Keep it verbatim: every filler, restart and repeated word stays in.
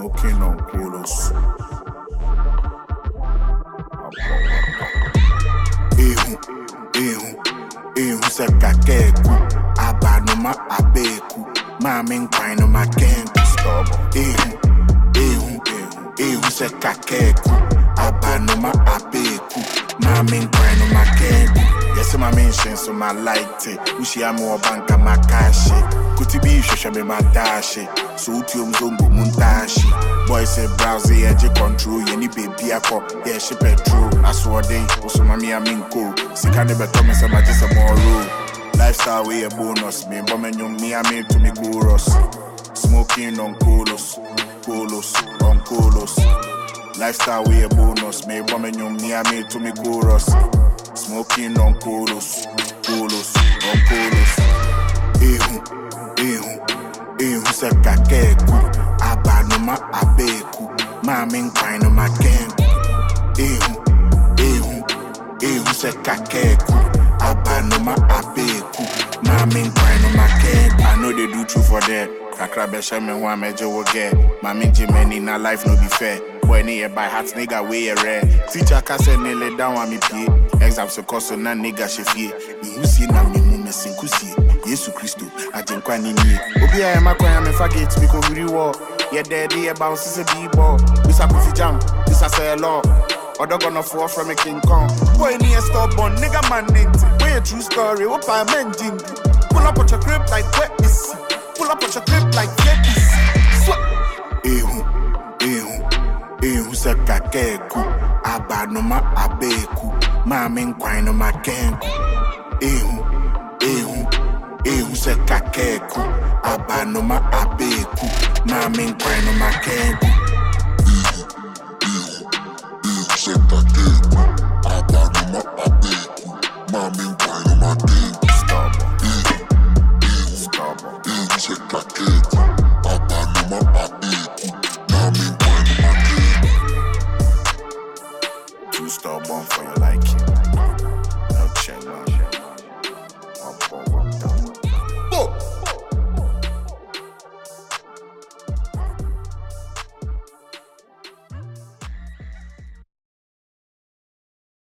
Smoking on colos. Ehu, ehu, ehu se kakeku. Abanuma abeku. Mami nkwan no makenku. Ehu, ehu, ehu se kakeku. Abanuma abeku. Mami nkwan no makenku. Yes, my mention so my light it. Ushi amo banka makashi. Kuti bi shosha me madashi. So utium zombo muntashi. Boy say browse edge control. Yeni baby ako. Yeah, she petrol. Aswade. Oso mami aminko. Sika nebe tome se majisa moro. Lifestyle way a bonus. Me bomen yung me ame to me chorus. Smoking on colos. Colos. On colos. Lifestyle way a bonus. Me bomen yung me ame to me chorus. Smoking on colos, colos, on colos. Ehu, ehu, ehu se kakeku. Abanuma abeku. Mami nkwan no makenku. Ehu, ehu, ehu se kakeku. Abanuma abeku. Mami nkwan no makenku. I know they do true for that. Kakra besha me wa meje wo get. Mami jimeni na life no be fair. Boy ni by heart nigga way a rare. Teacher ka say nearly down on me pay. Exam so cost na nigga shefie. You see na me mu mesin kusi. Yesu Kristo ajenkwa ni ni. Obi a ma kwan me forget me ko wiri wo. Ye daddy e bounce se be ball. We sa kufi jam. This a say law. Odo gonna fall from a King Kong. Boy ni a stubborn nigga man ninety. Way a true story. What pa men jing. Pull up at your crib like wet is. Pull up at your crib like wet is. Ehu, ehu. Ehu se kakeku. Abanuma abeku. Mami nkwan no makenku. Ehu, ehu, ehu se kakeku. Abanuma abeku. Mami nkwan no makenku. Ehu, ehu, ehu se kakeku. Abanuma abeku. Mami nkwan no makenku. Stop. Ehu, ehu, Stop. ehu se kakeku.